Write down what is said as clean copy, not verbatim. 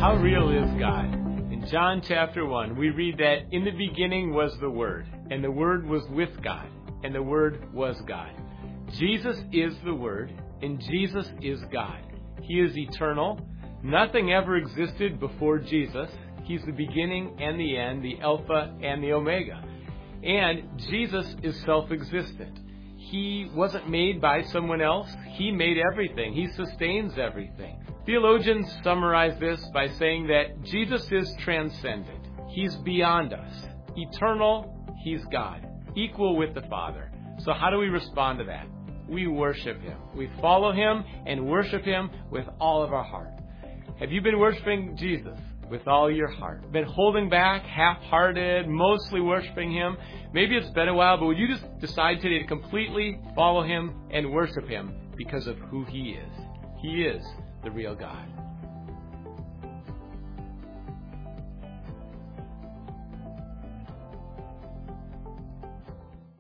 How real is God? In John chapter 1, we read that in the beginning was the Word, and the Word was with God, and the Word was God. Jesus is the Word, and Jesus is God. He is eternal. Nothing ever existed before Jesus. He's the beginning and the end, the Alpha and the Omega. And Jesus is self-existent. He wasn't made by someone else. He made everything. He sustains everything. Theologians summarize this by saying that Jesus is transcendent. He's beyond us. Eternal, He's God. Equal with the Father. So how do we respond to that? We worship Him. We follow Him and worship Him with all of our heart. Have you been worshiping Jesus with all your heart? Been holding back, half-hearted, mostly worshiping Him? Maybe it's been a while, but would you just decide today to completely follow Him and worship Him because of who He is? He is the real God.